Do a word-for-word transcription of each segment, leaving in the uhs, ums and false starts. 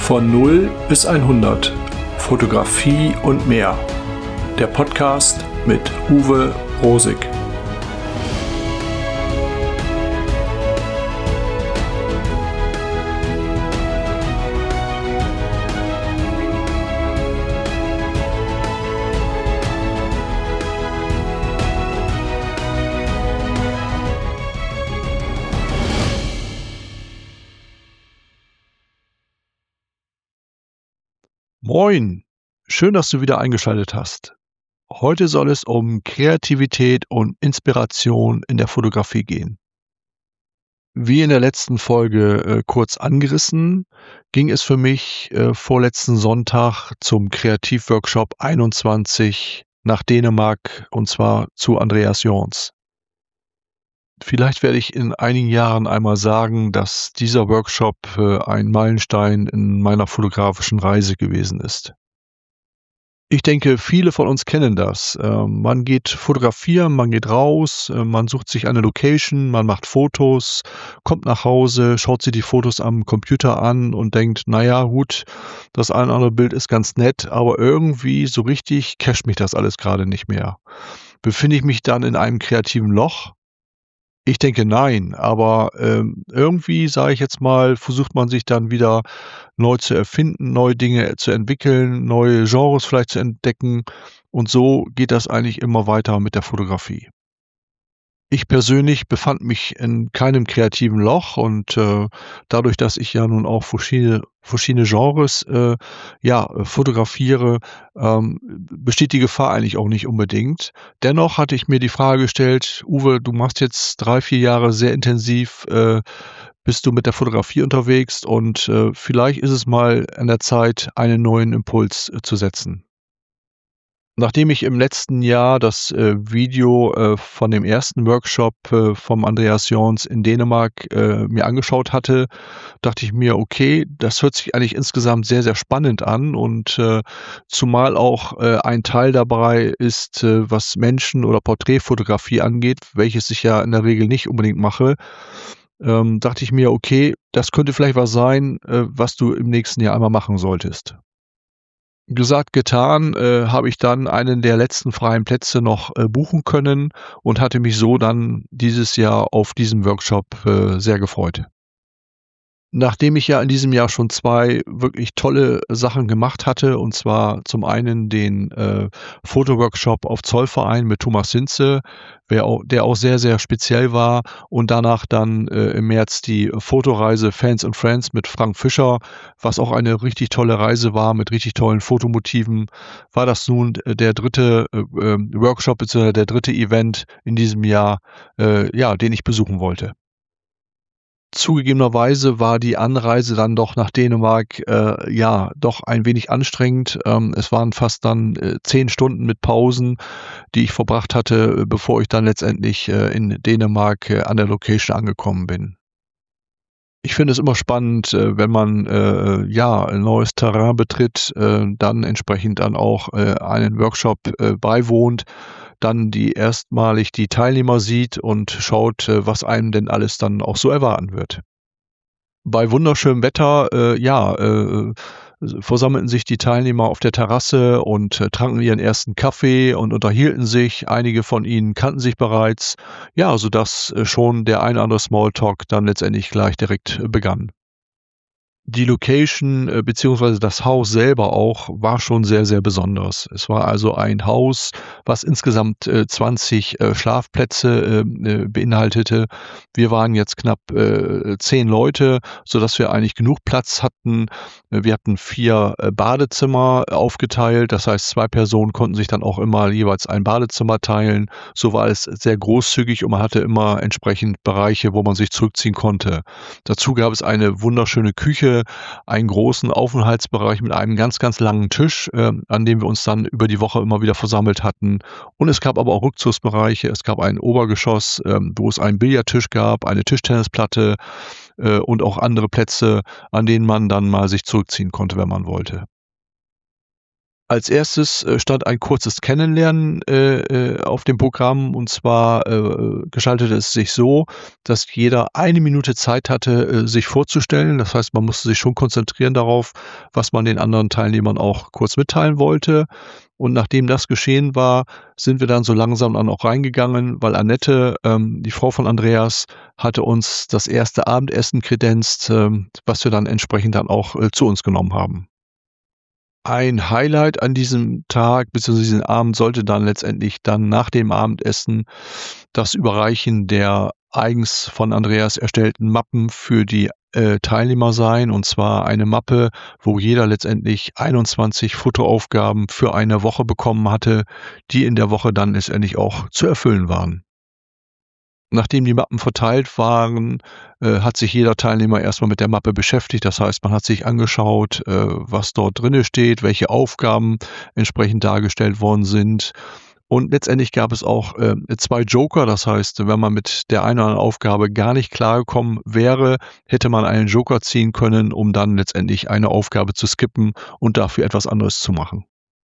Von null bis hundert. Fotografie und mehr. Der Podcast mit Uwe Rosig. Moin, schön, dass du wieder eingeschaltet hast. Heute soll es um Kreativität und Inspiration in der Fotografie gehen. Wie in der letzten Folge äh, kurz angerissen, ging es für mich äh, vorletzten Sonntag zum Kreativworkshop einundzwanzig nach Dänemark, und zwar zu Andreas Jorns. Vielleicht werde ich in einigen Jahren einmal sagen, dass dieser Workshop äh, ein Meilenstein in meiner fotografischen Reise gewesen ist. Ich denke, viele von uns kennen das. Ähm, man geht fotografieren, man geht raus, äh, man sucht sich eine Location, man macht Fotos, kommt nach Hause, schaut sich die Fotos am Computer an und denkt, naja, gut, das ein oder andere Bild ist ganz nett, aber irgendwie so richtig casht mich das alles gerade nicht mehr. Befinde ich mich dann in einem kreativen Loch? Ich denke, nein, aber, ähm, irgendwie, sage ich jetzt mal, versucht man sich dann wieder neu zu erfinden, neue Dinge zu entwickeln, neue Genres vielleicht zu entdecken, und so geht das eigentlich immer weiter mit der Fotografie. Ich persönlich befand mich in keinem kreativen Loch und, äh, dadurch, dass ich ja nun auch verschiedene verschiedene Genres, äh, ja, äh, fotografiere, ähm, besteht die Gefahr eigentlich auch nicht unbedingt. Dennoch hatte ich mir die Frage gestellt: „Uwe, du machst jetzt drei, vier Jahre sehr intensiv äh, bist du mit der Fotografie unterwegs und, äh, vielleicht ist es mal an der Zeit, einen neuen Impuls, äh, zu setzen.“ Nachdem ich im letzten Jahr das, äh, Video, äh, von dem ersten Workshop, äh, vom Andreas Jorns in Dänemark, äh, mir angeschaut hatte, dachte ich mir: „Okay, das hört sich eigentlich insgesamt sehr, sehr spannend an“, und, äh, zumal auch, äh, ein Teil dabei ist, äh, was Menschen oder Porträtfotografie angeht, welches ich ja in der Regel nicht unbedingt mache, ähm, dachte ich mir: „Okay, das könnte vielleicht was sein, äh, was du im nächsten Jahr einmal machen solltest.“ Gesagt, getan, äh, habe ich dann einen der letzten freien Plätze noch, äh, buchen können und hatte mich so dann dieses Jahr auf diesen Workshop, äh, sehr gefreut. Nachdem ich ja in diesem Jahr schon zwei wirklich tolle Sachen gemacht hatte, und zwar zum einen den, äh, Fotoworkshop auf Zollverein mit Thomas Hinze, wer au der auch sehr, sehr speziell war, und danach dann, äh, im März die Fotoreise Fans and Friends mit Frank Fischer, was auch eine richtig tolle Reise war mit richtig tollen Fotomotiven, war das nun, äh, der dritte äh, ähm, Workshop beziehungsweise der dritte Event in diesem Jahr, äh, ja, den ich besuchen wollte. Zugegebenerweise war die Anreise dann doch nach Dänemark, äh, ja, doch ein wenig anstrengend. Ähm, es waren fast dann, äh, zehn Stunden mit Pausen, die ich verbracht hatte, äh, bevor ich dann letztendlich, äh, in Dänemark, äh, an der Location angekommen bin. Ich finde es immer spannend, äh, wenn man, äh, ja, ein neues Terrain betritt, äh, dann entsprechend dann auch, äh, einen Workshop, äh, beiwohnt, dann die erstmalig die Teilnehmer sieht und schaut, äh, was einem denn alles dann auch so erwarten wird. Bei wunderschönem Wetter, äh, ja, äh, versammelten sich die Teilnehmer auf der Terrasse und, äh, tranken ihren ersten Kaffee und unterhielten sich. Einige von ihnen kannten sich bereits, ja, sodass, äh, schon der ein oder andere Smalltalk dann letztendlich gleich direkt, äh, begann. Die Location, äh, beziehungsweise das Haus selber auch, war schon sehr, sehr besonders. Es war also ein Haus, was insgesamt, äh, zwanzig, äh, Schlafplätze, ähm, äh, beinhaltete. Wir waren jetzt knapp, äh, zehn Leute, sodass wir eigentlich genug Platz hatten. Äh, wir hatten vier, äh, Badezimmer aufgeteilt. Das heißt, zwei Personen konnten sich dann auch immer jeweils ein Badezimmer teilen. So war es sehr großzügig und man hatte immer entsprechend Bereiche, wo man sich zurückziehen konnte. Dazu gab es eine wunderschöne Küche, einen großen Aufenthaltsbereich mit einem ganz, ganz langen Tisch, ähm, an dem wir uns dann über die Woche immer wieder versammelt hatten. Und es gab aber auch Rückzugsbereiche. Es gab ein Obergeschoss, ähm, wo es einen Billardtisch gab, eine Tischtennisplatte, äh, und auch andere Plätze, an denen man dann mal sich zurückziehen konnte, wenn man wollte. Als erstes äh, stand ein kurzes Kennenlernen äh, äh, auf dem Programm, und zwar äh, gestaltete es sich so, dass jeder eine Minute Zeit hatte, äh, sich vorzustellen. Das heißt, man musste sich schon konzentrieren darauf, was man den anderen Teilnehmern auch kurz mitteilen wollte. Und nachdem das geschehen war, sind wir dann so langsam dann auch reingegangen, weil Annette, ähm, die Frau von Andreas, hatte uns das erste Abendessen kredenzt, ähm, was wir dann entsprechend dann auch äh, zu uns genommen haben. Ein Highlight an diesem Tag beziehungsweise diesem Abend sollte dann letztendlich dann nach dem Abendessen das Überreichen der eigens von Andreas erstellten Mappen für die äh, Teilnehmer sein. Und zwar eine Mappe, wo jeder letztendlich einundzwanzig Fotoaufgaben für eine Woche bekommen hatte, die in der Woche dann letztendlich auch zu erfüllen waren. Nachdem die Mappen verteilt waren, äh, hat sich jeder Teilnehmer erst mal mit der Mappe beschäftigt. Das heißt, man hat sich angeschaut, äh, was dort drinne steht, welche Aufgaben entsprechend dargestellt worden sind. Und letztendlich gab es auch, äh, zwei Joker. Das heißt, wenn man mit der einen oder anderen Aufgabe gar nicht klargekommen wäre, hätte man einen Joker ziehen können, um dann letztendlich eine Aufgabe zu skippen und dafür etwas anderes zu machen.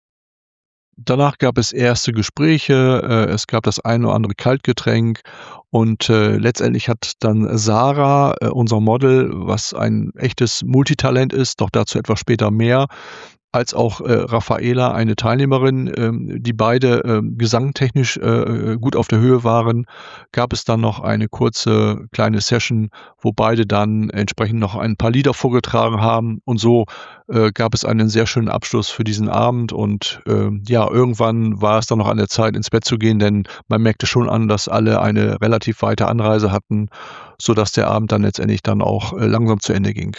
Danach gab es erste Gespräche, äh, es gab das ein oder andere Kaltgetränk und, äh, letztendlich hat dann Sarah, äh, unser Model, was ein echtes Multitalent ist, doch dazu etwas später mehr, als auch, äh, Raffaela, eine Teilnehmerin, ähm, die beide, ähm, gesangtechnisch, äh, äh, gut auf der Höhe waren, gab es dann noch eine kurze kleine Session, wo beide dann entsprechend noch ein paar Lieder vorgetragen haben. Und so, äh, gab es einen sehr schönen Abschluss für diesen Abend und, ähm, ja, irgendwann war es dann noch an der Zeit, ins Bett zu gehen, denn man merkte schon an, dass alle eine relativ weite Anreise hatten, sodass der Abend dann letztendlich dann auch, äh, langsam zu Ende ging.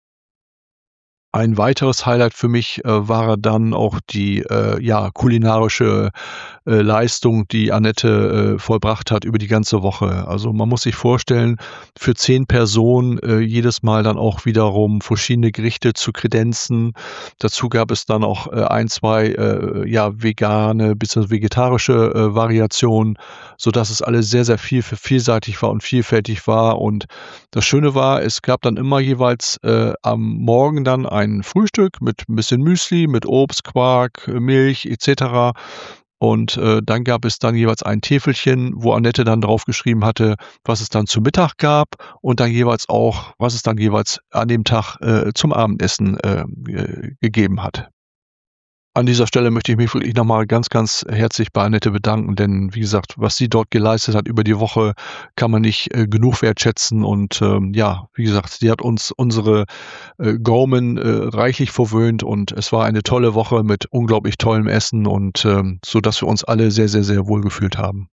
Ein weiteres Highlight für mich, äh, war dann auch die, äh, ja, kulinarische, äh, Leistung, die Annette, äh, vollbracht hat über die ganze Woche. Also, man muss sich vorstellen, für zehn Personen, äh, jedes Mal dann auch wiederum verschiedene Gerichte zu kredenzen. Dazu gab es dann auch, äh, ein, zwei, äh, ja, vegane beziehungsweise vegetarische, äh, Variationen, sodass es alles sehr, sehr viel vielseitig war und vielfältig war. Und das Schöne war, es gab dann immer jeweils, äh, am Morgen dann ein Frühstück mit 'n bisschen Müsli, mit Obst, Quark, äh, Milch et cetera. Und, äh, dann gab es dann jeweils ein Täfelchen, wo Annette dann draufgeschrieben hatte, was es dann zu Mittag gab und dann jeweils auch, was es dann jeweils an dem Tag, äh, zum Abendessen, ähm, ge gegeben hat. An dieser Stelle möchte ich mich wirklich noch mal ganz, ganz herzlich bei Annette bedanken, denn wie gesagt, was sie dort geleistet hat über die Woche, kann man nicht, äh, genug wertschätzen und, ähm, ja, wie gesagt, sie hat uns unsere, äh, Gaumen, äh, reichlich verwöhnt und es war eine tolle Woche mit unglaublich tollem Essen und, ähm, sodass wir uns alle sehr, sehr, sehr wohl gefühlt haben.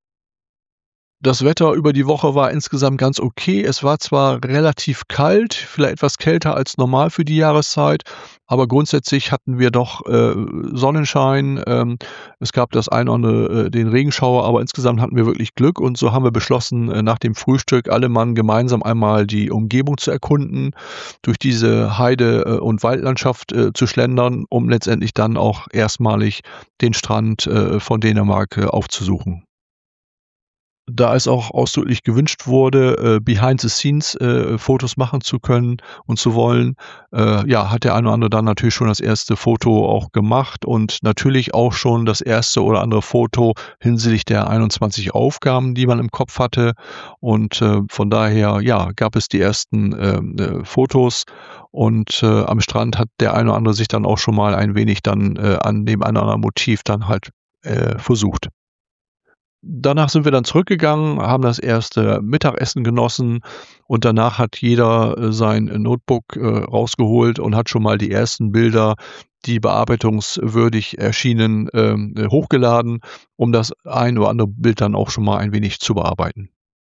Das Wetter über die Woche war insgesamt ganz okay. Es war zwar relativ kalt, vielleicht etwas kälter als normal für die Jahreszeit, aber grundsätzlich hatten wir doch, äh, Sonnenschein. Ähm, es gab das eine oder andere, äh, den Regenschauer, aber insgesamt hatten wir wirklich Glück und so haben wir beschlossen, äh, nach dem Frühstück alle Mann gemeinsam einmal die Umgebung zu erkunden, durch diese Heide äh, und Waldlandschaft, äh, zu schlendern, um letztendlich dann auch erstmalig den Strand, äh, von Dänemark, äh, aufzusuchen. Da es auch ausdrücklich gewünscht wurde, äh, behind the scenes, äh, Fotos machen zu können und zu wollen, äh, ja, hat der eine oder andere dann natürlich schon das erste Foto auch gemacht und natürlich auch schon das erste oder andere Foto hinsichtlich der einundzwanzig Aufgaben, die man im Kopf hatte. Und, äh, von daher, ja, gab es die ersten, ähm, äh, Fotos und, äh, am Strand hat der eine oder andere sich dann auch schon mal ein wenig dann, äh, an dem einen oder anderen Motiv dann halt, äh, versucht. Danach sind wir dann zurückgegangen, haben das erste Mittagessen genossen und danach hat jeder, äh, sein Notebook, äh, rausgeholt und hat schon mal die ersten Bilder, die bearbeitungswürdig erschienen, ähm, äh, hochgeladen, um das ein oder andere Bild dann auch schon mal ein wenig zu bearbeiten.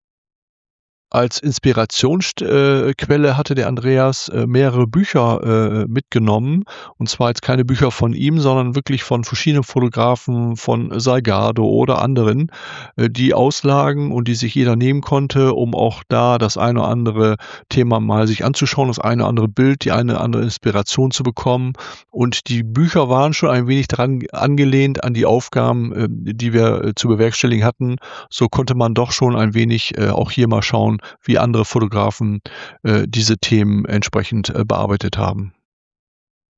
Als Inspirationsst äh, Quelle hatte der Andreas, äh, mehrere Bücher, äh, mitgenommen. Und zwar jetzt keine Bücher von ihm, sondern wirklich von verschiedenen Fotografen, von Salgado oder anderen, äh, die auslagen und die sich jeder nehmen konnte, um auch da das eine oder andere Thema mal sich anzuschauen, das eine oder andere Bild, die eine oder andere Inspiration zu bekommen. Und die Bücher waren schon ein wenig dran angelehnt an die Aufgaben, ähm, die wir, äh, zu bewerkstelligen hatten. So konnte man doch schon ein wenig, äh, auch hier mal schauen, wie andere Fotografen, äh, diese Themen entsprechend, äh, bearbeitet haben.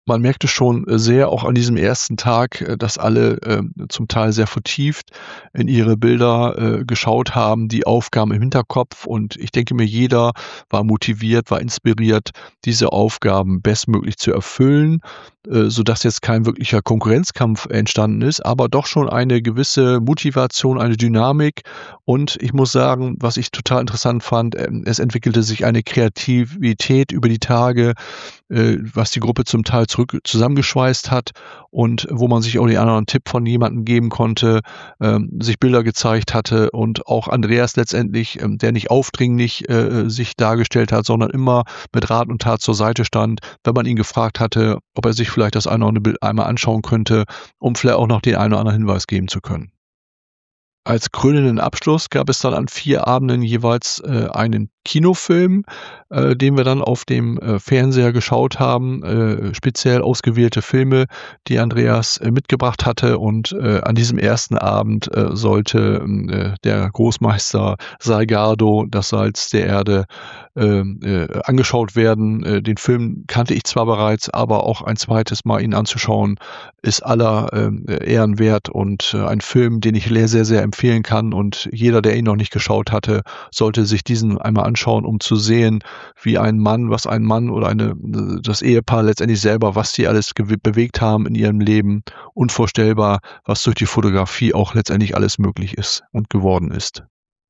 Man merkte schon sehr auch an diesem ersten Tag, dass alle äh, zum Teil sehr vertieft in ihre Bilder äh, geschaut haben, die Aufgaben im Hinterkopf. Und ich denke mir, jeder war motiviert, war inspiriert, diese Aufgaben bestmöglich zu erfüllen, äh, sodass jetzt kein wirklicher Konkurrenzkampf entstanden ist, aber doch schon eine gewisse Motivation, eine Dynamik. Und ich muss sagen, was ich total interessant fand, äh, es entwickelte sich eine Kreativität über die Tage, äh, was die Gruppe zum Teil zurück zusammengeschweißt hat und wo man sich auch den einen oder anderen Tipp von jemandem geben konnte, ähm, sich Bilder gezeigt hatte und auch Andreas letztendlich, ähm, der nicht aufdringlich äh, sich dargestellt hat, sondern immer mit Rat und Tat zur Seite stand, wenn man ihn gefragt hatte, ob er sich vielleicht das eine oder andere Bild einmal anschauen könnte, um vielleicht auch noch den einen oder anderen Hinweis geben zu können. Als krönenden Abschluss gab es dann an vier Abenden jeweils äh, einen Kinofilm, äh, den wir dann auf dem äh, Fernseher geschaut haben, äh, speziell ausgewählte Filme, die Andreas äh, mitgebracht hatte. Und äh, an diesem ersten Abend äh, sollte äh, der Großmeister Salgado, das Salz der Erde, äh, äh, angeschaut werden. Äh, den Film kannte ich zwar bereits, aber auch ein zweites Mal ihn anzuschauen, ist aller äh, Ehren wert und äh, ein Film, den ich sehr, sehr, sehr empfehlen kann. Und jeder, der ihn noch nicht geschaut hatte, sollte sich diesen einmal anschauen, um zu sehen, wie ein Mann, was ein Mann oder eine, das Ehepaar letztendlich selber, was die alles bewegt haben in ihrem Leben. Unvorstellbar, was durch die Fotografie auch letztendlich alles möglich ist und geworden ist.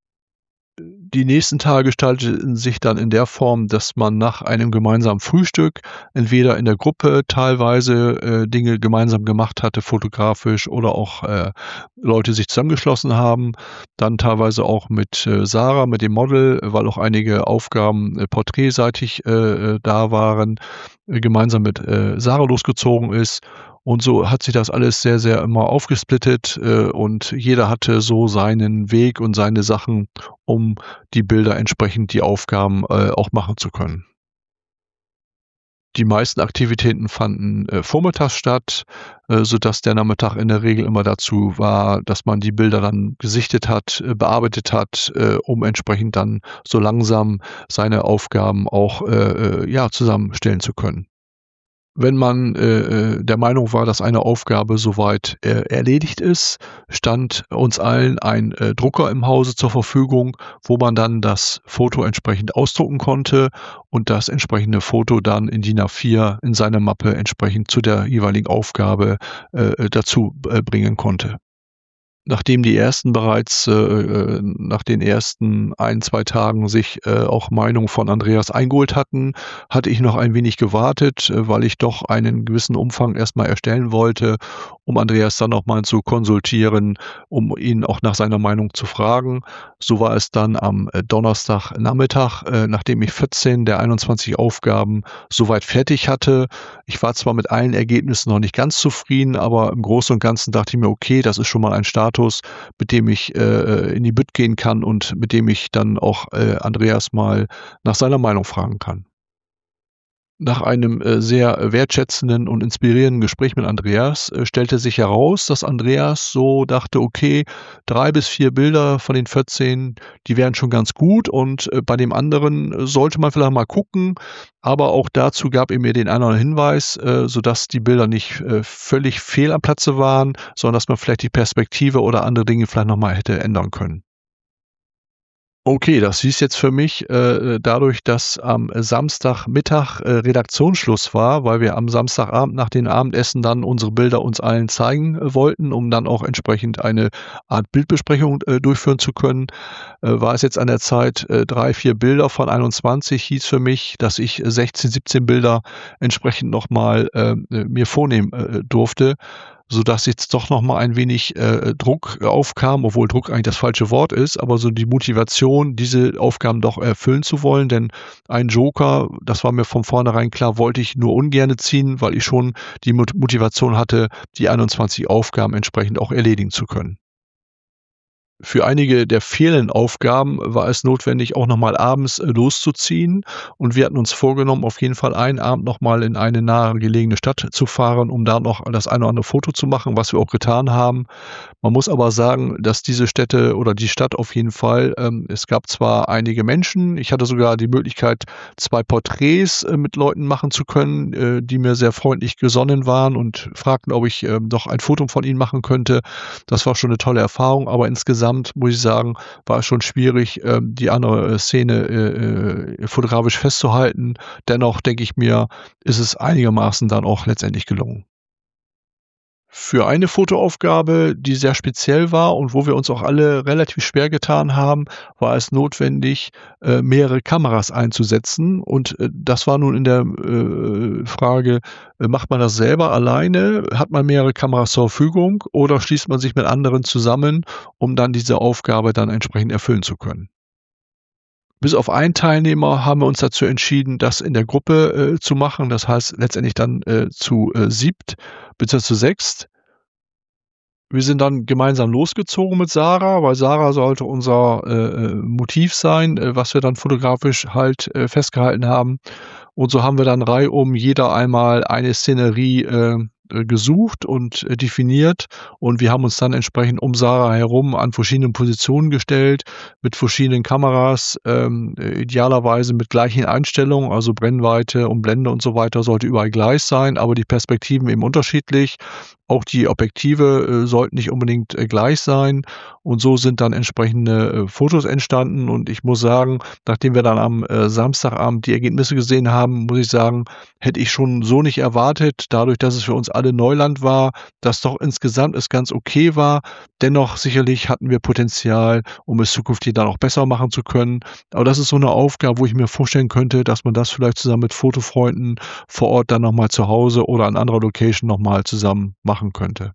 Die nächsten Tage gestalteten sich dann in der Form, dass man nach einem gemeinsamen Frühstück entweder in der Gruppe teilweise äh, Dinge gemeinsam gemacht hatte, fotografisch, oder auch äh, Leute sich zusammengeschlossen haben. Dann teilweise auch mit äh, Sarah, mit dem Model, weil auch einige Aufgaben äh, porträtseitig äh, da waren, äh, gemeinsam mit äh, Sarah losgezogen ist. Und so hat sich das alles sehr, sehr immer aufgesplittet äh, und jeder hatte so seinen Weg und seine Sachen, um die Bilder entsprechend die Aufgaben äh, auch machen zu können. Die meisten Aktivitäten fanden äh, vormittags statt, äh, sodass der Nachmittag in der Regel immer dazu war, dass man die Bilder dann gesichtet hat, äh, bearbeitet hat, äh, um entsprechend dann so langsam seine Aufgaben auch äh, äh, ja, zusammenstellen zu können. Wenn man äh, der Meinung war, dass eine Aufgabe soweit äh, erledigt ist, stand uns allen ein äh, Drucker im Hause zur Verfügung, wo man dann das Foto entsprechend ausdrucken konnte und das entsprechende Foto dann in DIN A vier in seine Mappe entsprechend zu der jeweiligen Aufgabe äh, dazu äh, bringen konnte. Nachdem die ersten bereits äh, nach den ersten ein, zwei Tagen sich äh, auch Meinungen von Andreas eingeholt hatten, hatte ich noch ein wenig gewartet, äh, weil ich doch einen gewissen Umfang erstmal erstellen wollte, um Andreas dann noch mal zu konsultieren, um ihn auch nach seiner Meinung zu fragen. So war es dann am äh, Donnerstagnachmittag, äh, nachdem ich vierzehn der einundzwanzig Aufgaben soweit fertig hatte. Ich war zwar mit allen Ergebnissen noch nicht ganz zufrieden, aber im Großen und Ganzen dachte ich mir, okay, das ist schon mal ein Start, mit dem ich äh, in die Bütt gehen kann und mit dem ich dann auch äh, Andreas mal nach seiner Meinung fragen kann. Nach einem äh, sehr wertschätzenden und inspirierenden Gespräch mit Andreas äh, stellte sich heraus, dass Andreas so dachte, okay, drei bis vier Bilder von den vierzehn, die wären schon ganz gut und äh, bei dem anderen äh, sollte man vielleicht mal gucken, aber auch dazu gab er mir den einen oder anderen Hinweis, äh, sodass die Bilder nicht äh, völlig fehl am Platze waren, sondern dass man vielleicht die Perspektive oder andere Dinge vielleicht nochmal hätte ändern können. Okay, das hieß jetzt für mich, äh, dadurch, dass am Samstagmittag äh, Redaktionsschluss war, weil wir am Samstagabend nach dem Abendessen dann unsere Bilder uns allen zeigen äh, wollten, um dann auch entsprechend eine Art Bildbesprechung äh, durchführen zu können, äh, war es jetzt an der Zeit, äh, drei, vier Bilder von einundzwanzig hieß für mich, dass ich sechzehn, siebzehn Bilder entsprechend nochmal äh, mir vornehmen äh, durfte, sodass jetzt doch noch mal ein wenig äh, Druck aufkam, obwohl Druck eigentlich das falsche Wort ist, aber so die Motivation, diese Aufgaben doch erfüllen zu wollen, denn ein Joker, das war mir von vornherein klar, wollte ich nur ungerne ziehen, weil ich schon die Motivation hatte, die einundzwanzig Aufgaben entsprechend auch erledigen zu können. Für einige der fehlenden Aufgaben war es notwendig, auch noch mal abends, äh, loszuziehen, und wir hatten uns vorgenommen, auf jeden Fall einen Abend noch mal in eine nahegelegene Stadt zu fahren, um da noch das eine oder andere Foto zu machen, was wir auch getan haben. Man muss aber sagen, dass diese Städte oder die Stadt auf jeden Fall ähm, es gab zwar einige Menschen, ich hatte sogar die Möglichkeit, zwei Porträts, äh, mit Leuten machen zu können, äh, die mir sehr freundlich gesonnen waren und fragten, ob ich, ähm, doch ein Foto von ihnen machen könnte. Das war schon 'ne tolle Erfahrung, aber insgesamt muss ich sagen, war es schon schwierig, ähm, die andere, äh, Szene, äh, äh, fotografisch festzuhalten. Dennoch denke ich mir, ist es einigermaßen dann auch letztendlich gelungen. Für eine Fotoaufgabe, die sehr speziell war und wo wir uns auch alle relativ schwer getan haben, war es notwendig, äh, mehrere Kameras einzusetzen. Und, äh, das war nun in der, äh, Frage, äh, macht man das selber alleine? Hat man mehrere Kameras zur Verfügung oder schließt man sich mit anderen zusammen, um dann diese Aufgabe dann entsprechend erfüllen zu können? Bis auf einen Teilnehmer haben wir uns dazu entschieden, das in der Gruppe, äh, zu machen. Das heißt letztendlich dann, äh, zu, äh, siebt beziehungsweise zu sechst. Wir sind dann gemeinsam losgezogen mit Sarah, weil Sarah sollte unser, äh, äh, Motiv sein, äh, was wir dann fotografisch halt, äh, festgehalten haben. Und so haben wir dann reihum jeder einmal eine Szenerie, äh, äh, gesucht und, äh, definiert. Und wir haben uns dann entsprechend um Sarah herum an verschiedenen Positionen gestellt, mit verschiedenen Kameras, ähm, äh, idealerweise mit gleichen Einstellungen, also Brennweite und Blende und so weiter sollte überall gleich sein, aber die Perspektiven eben unterschiedlich. Auch die Objektive, äh, sollten nicht unbedingt, äh, gleich sein. Und so sind dann entsprechende, äh, Fotos entstanden. Und ich muss sagen, nachdem wir dann am, äh, Samstagabend die Ergebnisse gesehen haben, muss ich sagen, hätte ich schon so nicht erwartet, dadurch, dass es für uns alle Neuland war, dass doch insgesamt es ganz okay war. Dennoch sicherlich hatten wir Potenzial, um es zukünftig dann auch besser machen zu können. Aber das ist so 'ne Aufgabe, wo ich mir vorstellen könnte, dass man das vielleicht zusammen mit Fotofreunden vor Ort dann noch mal zu Hause oder an anderer Location noch mal zusammen machen könnte.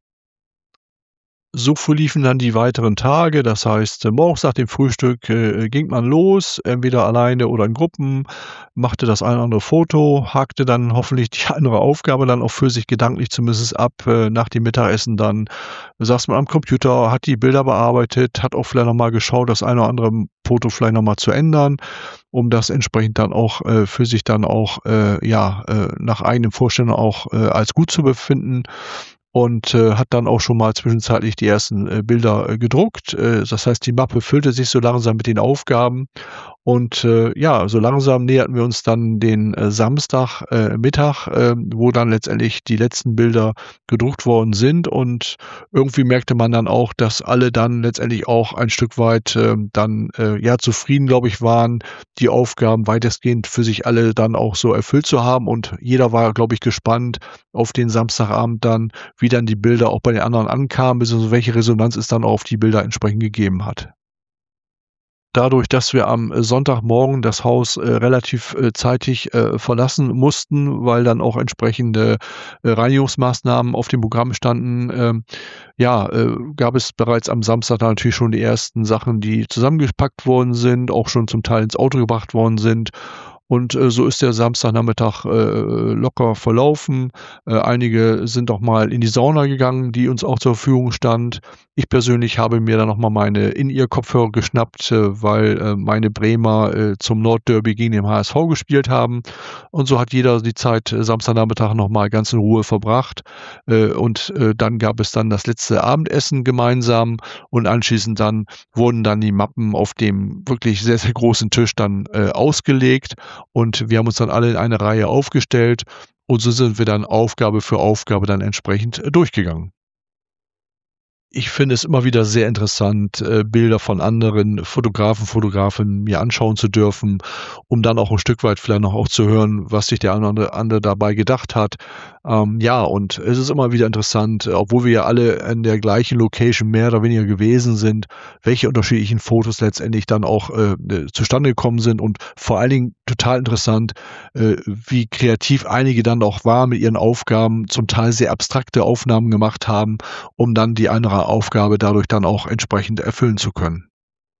So verliefen dann die weiteren Tage. Das heißt, äh, morgens nach dem Frühstück, äh, ging man los, entweder alleine oder in Gruppen, machte das eine oder andere Foto, hakte dann hoffentlich die andere Aufgabe dann auch für sich gedanklich zumindest ab. Äh, nach dem Mittagessen dann saß man am Computer, hat die Bilder bearbeitet, hat auch vielleicht noch mal geschaut, das eine oder andere Foto vielleicht noch mal zu ändern, um das entsprechend dann auch, äh, für sich dann auch, äh, ja, äh, nach eigenen Vorstellungen auch, äh, als gut zu befinden. Und, äh, hat dann auch schon mal zwischenzeitlich die ersten, äh, Bilder, äh, gedruckt. Äh, das heißt, die Mappe füllte sich so langsam mit den Aufgaben. Und, äh, ja, so langsam näherten wir uns dann den, äh, Samstag, äh, Mittag, ähm, wo dann letztendlich die letzten Bilder gedruckt worden sind. Und irgendwie merkte man dann auch, dass alle dann letztendlich auch ein Stück weit, ähm, dann, äh, ja, zufrieden, glaube ich, waren, die Aufgaben weitestgehend für sich alle dann auch so erfüllt zu haben. Und jeder war, glaube ich, gespannt auf den Samstagabend dann, wie dann die Bilder auch bei den anderen ankamen, beziehungsweise welche Resonanz es dann auch auf die Bilder entsprechend gegeben hat. Dadurch, dass wir am, äh, Sonntagmorgen das Haus, äh, relativ, äh, zeitig, äh, verlassen mussten, weil dann auch entsprechende, äh, Reinigungsmaßnahmen auf dem Programm standen, ähm, ja, äh, gab es bereits am Samstag dann natürlich schon die ersten Sachen, die zusammengepackt worden sind, auch schon zum Teil ins Auto gebracht worden sind. Und, äh, so ist der Samstagnachmittag, äh, locker verlaufen. Äh, einige sind auch mal in die Sauna gegangen, die uns auch zur Verfügung stand. Ich persönlich habe mir dann noch mal meine In-Ear-Kopfhörer geschnappt, äh, weil, äh, meine Bremer, äh, zum Nordderby gegen den H S V gespielt haben. Und so hat jeder die Zeit äh, Samstagnachmittag noch mal ganz in Ruhe verbracht. Äh, und, äh, dann gab es dann das letzte Abendessen gemeinsam und anschließend dann wurden dann die Mappen auf dem wirklich sehr, sehr großen Tisch dann, äh, ausgelegt. Und wir haben uns dann alle in eine Reihe aufgestellt und so sind wir dann Aufgabe für Aufgabe dann entsprechend, äh, durchgegangen. Ich finde es immer wieder sehr interessant, äh, Bilder von anderen Fotografen, Fotografinnen mir anschauen zu dürfen, um dann auch 'n Stück weit vielleicht noch auch zu hören, was sich der eine oder andere dabei gedacht hat. Ähm, ja, und es ist immer wieder interessant, äh, obwohl wir ja alle in der gleichen Location mehr oder weniger gewesen sind, welche unterschiedlichen Fotos letztendlich dann auch, äh, äh, zustande gekommen sind und vor allen Dingen total interessant, äh, wie kreativ einige dann auch waren mit ihren Aufgaben, zum Teil sehr abstrakte Aufnahmen gemacht haben, um dann die eine Aufgabe dadurch dann auch entsprechend erfüllen zu können.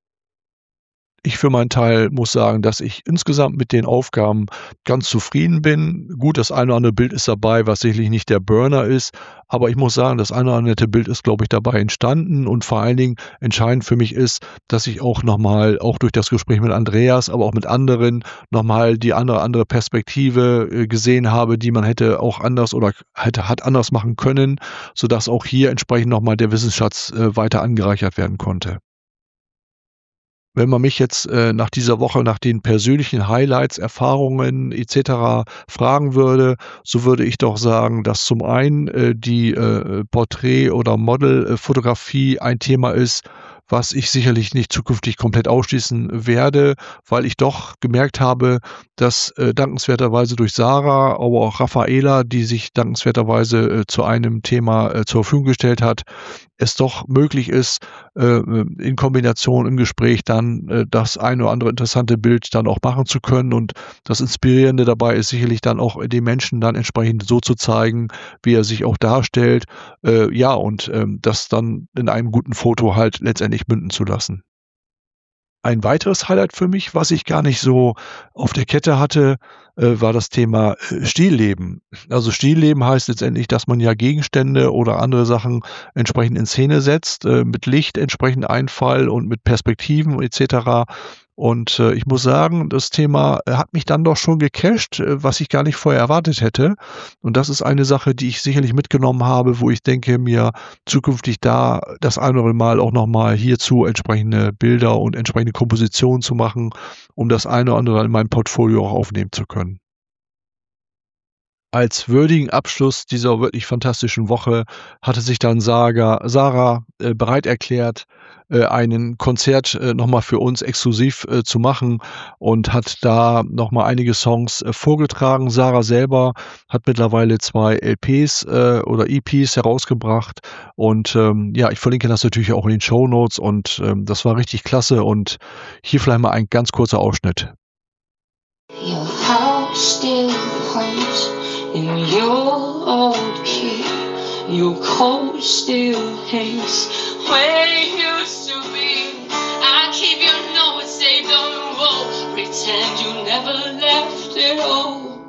Ich für meinen Teil muss sagen, dass ich insgesamt mit den Aufgaben ganz zufrieden bin. Gut, das eine oder andere Bild ist dabei, was sicherlich nicht der Burner ist, Aber ich muss sagen, das eine oder andere nette Bild ist, glaube ich, dabei entstanden. Und vor allen Dingen entscheidend für mich ist, dass ich auch nochmal, auch durch das Gespräch mit Andreas, aber auch mit anderen, nochmal die andere, andere Perspektive äh, gesehen habe, die man hätte auch anders oder hätte, hat anders machen können, sodass auch hier entsprechend nochmal der Wissensschatz äh, weiter angereichert werden konnte. Wenn man mich jetzt äh, nach dieser Woche, nach den persönlichen Highlights, Erfahrungen et cetera fragen würde, so würde ich doch sagen, dass zum einen äh, die äh, Porträt- oder Modelfotografie ein Thema ist, was ich sicherlich nicht zukünftig komplett ausschließen werde, weil ich doch gemerkt habe, dass äh, dankenswerterweise durch Sarah, aber auch Raffaela, die sich dankenswerterweise äh, zu einem Thema äh, zur Verfügung gestellt hat, es doch möglich ist, äh, in Kombination im Gespräch dann äh, das ein oder andere interessante Bild dann auch machen zu können. Und das Inspirierende dabei ist sicherlich dann auch den Menschen dann entsprechend so zu zeigen, wie er sich auch darstellt. Äh, ja, und ähm, das dann in einem guten Foto halt letztendlich münden zu lassen. Ein weiteres Highlight für mich, was ich gar nicht so auf der Kette hatte, äh, war das Thema äh, Stillleben. Also Stillleben heißt letztendlich, dass man ja Gegenstände oder andere Sachen entsprechend in Szene setzt, äh, mit Licht entsprechend Einfall und mit Perspektiven et cetera. Und äh, ich muss sagen, das Thema äh, hat mich dann doch schon gecatcht, äh, was ich gar nicht vorher erwartet hätte. Und das ist eine Sache, die ich sicherlich mitgenommen habe, wo ich denke, mir zukünftig da das ein oder andere Mal auch nochmal hierzu entsprechende Bilder und entsprechende Kompositionen zu machen, um das eine oder andere in meinem Portfolio auch aufnehmen zu können. Als würdigen Abschluss dieser wirklich fantastischen Woche hatte sich dann Saga Sarah äh, bereit erklärt, äh, einen Konzert äh, noch mal für uns exklusiv äh, zu machen und hat da noch mal einige Songs äh, vorgetragen. Sarah selber hat mittlerweile zwei L Ps äh, oder E Ps herausgebracht und ähm, ja, ich verlinke das natürlich auch in den Shownotes und ähm, das war richtig klasse und hier vielleicht mal ein ganz kurzer Ausschnitt. Your house still hums in your old key. Your coat still hangs where it used to be. I keep your notes saved on the wall. Pretend you never left it all.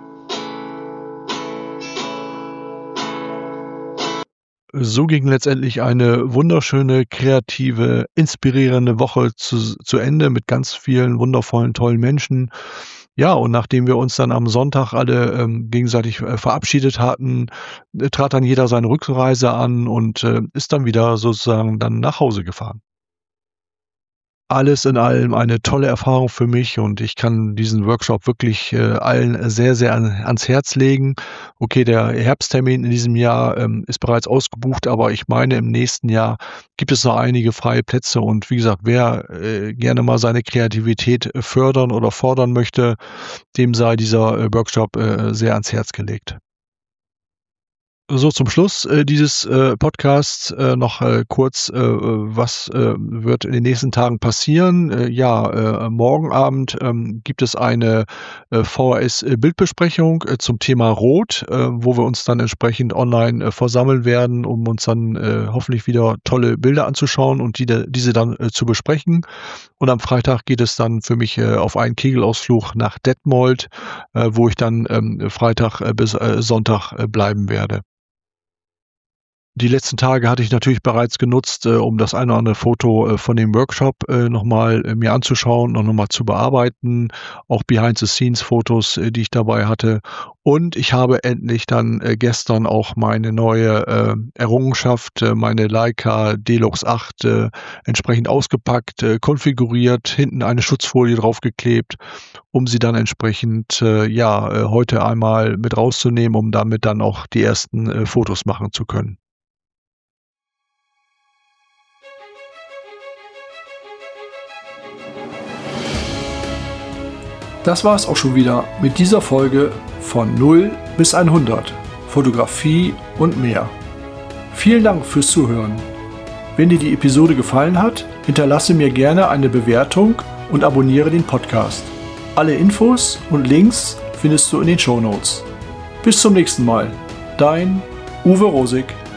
So ging letztendlich eine wunderschöne, kreative, inspirierende Woche zu, zu Ende mit ganz vielen wundervollen, tollen Menschen. Ja, und nachdem wir uns dann am Sonntag alle ähm, gegenseitig äh, verabschiedet hatten, äh, trat dann jeder seine Rückreise an und äh, ist dann wieder sozusagen dann nach Hause gefahren. Alles in allem eine tolle Erfahrung für mich und ich kann diesen Workshop wirklich äh, allen sehr, sehr an, ans Herz legen. Okay, der Herbsttermin in diesem Jahr ähm, ist bereits ausgebucht, aber ich meine, im nächsten Jahr gibt es noch einige freie Plätze und wie gesagt, wer äh, gerne mal seine Kreativität äh, fördern oder fordern möchte, dem sei dieser äh, Workshop äh, sehr ans Herz gelegt. So, zum Schluss äh, dieses äh, Podcasts äh, noch äh, kurz, äh, was äh, wird in den nächsten Tagen passieren. Äh, ja, äh, morgen Abend ähm, gibt es eine äh, V H S-Bildbesprechung äh, zum Thema Rot, äh, wo wir uns dann entsprechend online äh, versammeln werden, um uns dann äh, hoffentlich wieder tolle Bilder anzuschauen und die, diese dann äh, zu besprechen. Und am Freitag geht es dann für mich äh, auf einen Kegelausflug nach Detmold, äh, wo ich dann ähm, Freitag äh, bis äh, Sonntag äh, bleiben werde. Die letzten Tage hatte ich natürlich bereits genutzt, äh, um das eine oder andere Foto äh, von dem Workshop äh, nochmal äh, mir anzuschauen und nochmal zu bearbeiten. Auch Behind-the-Scenes-Fotos, äh, die ich dabei hatte. Und ich habe endlich dann äh, gestern auch meine neue äh, Errungenschaft, äh, meine Leica Deluxe acht, äh, entsprechend ausgepackt, äh, konfiguriert, hinten eine Schutzfolie draufgeklebt, um sie dann entsprechend äh, ja äh, heute einmal mit rauszunehmen, um damit dann auch die ersten äh, Fotos machen zu können. Das war es auch schon wieder mit dieser Folge von null bis hundert, Fotografie und mehr. Vielen Dank fürs Zuhören. Wenn dir die Episode gefallen hat, hinterlasse mir gerne eine Bewertung und abonniere den Podcast. Alle Infos und Links findest du in den Shownotes. Bis zum nächsten Mal. Dein Uwe Rosig.